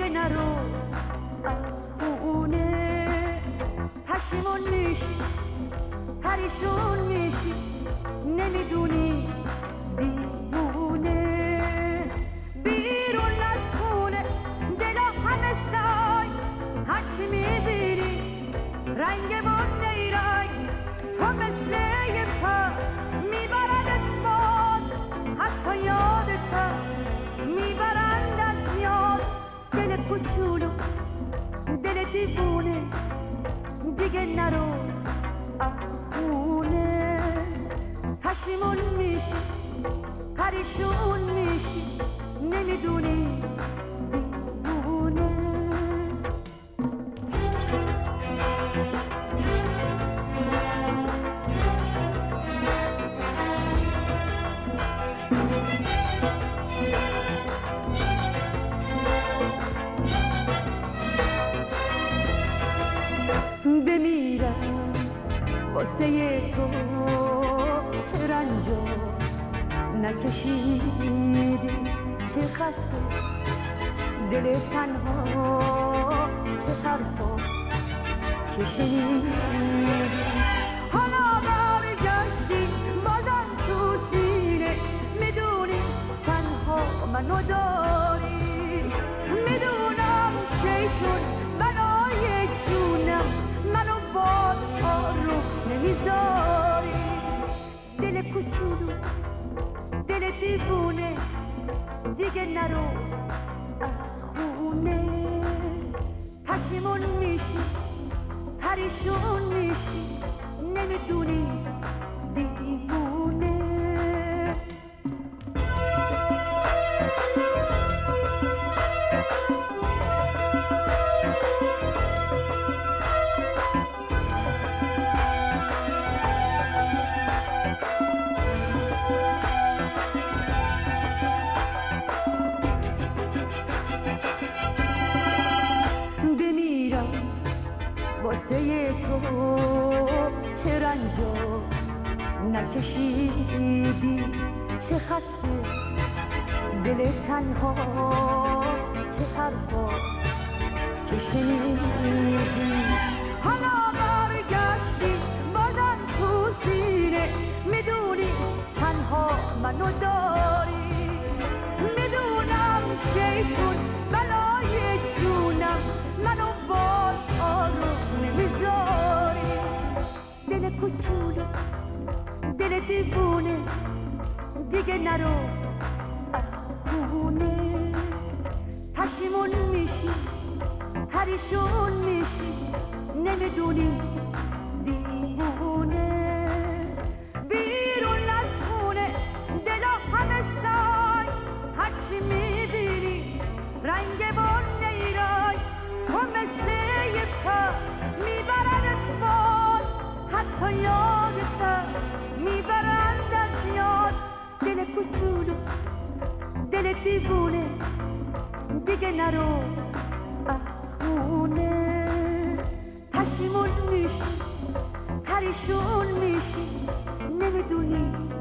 دیگه نرو از خونه. پشیمون میشی پریشون میشی نمیدونی دیوونه. بیرون از خونه دلا همه سای هرچی میبینی رنگ و نیرنگ. تو مثل یه پر میبردت باد حتی یادت میبرند از یاد. دل کوچولو دل دیوونه دیگه نرو از خونه. پشیمون میشی پریشون میشی نمیدونی دیوونه. بمیرم واسه تو چه رنجا نکشیدی چه خسته دل تنها چه حرفا که شنیدی. حالا برگشتی بازم تو سینه میدونی تنها منو داری. میدونم شیطون بنای جونم منو باز آروم نمیذاری. دل کوچولو دل دیوونه دیگه نرو از خونه. پشیمون میشی پریشون میشی نمیدونی دیوونه. واسه تو چه رنجا نکشیدی چه خسته دل تنها چه حرفا که شنیدی. حالا برگشتی بازم تو سینه میدونی تنها منو داری. میدونم شیطون بلای جونم منو باز آروم نمیذاری. دل کوچولو دل دیوونه دیگه نرو از خونه. پشیمون میشی پریشون میشی نمیدونی دیوونه. بیرون از خونه دلا همه سای هرچی میبینی رنگ و نیرنگ. تو مثل یه پر میبردت باد حتی یادت میبرند از یاد. دل کوچولو دل دیوونه دیگه نرو از خونه. پشیمون میشی پریشون میشی نمیدونی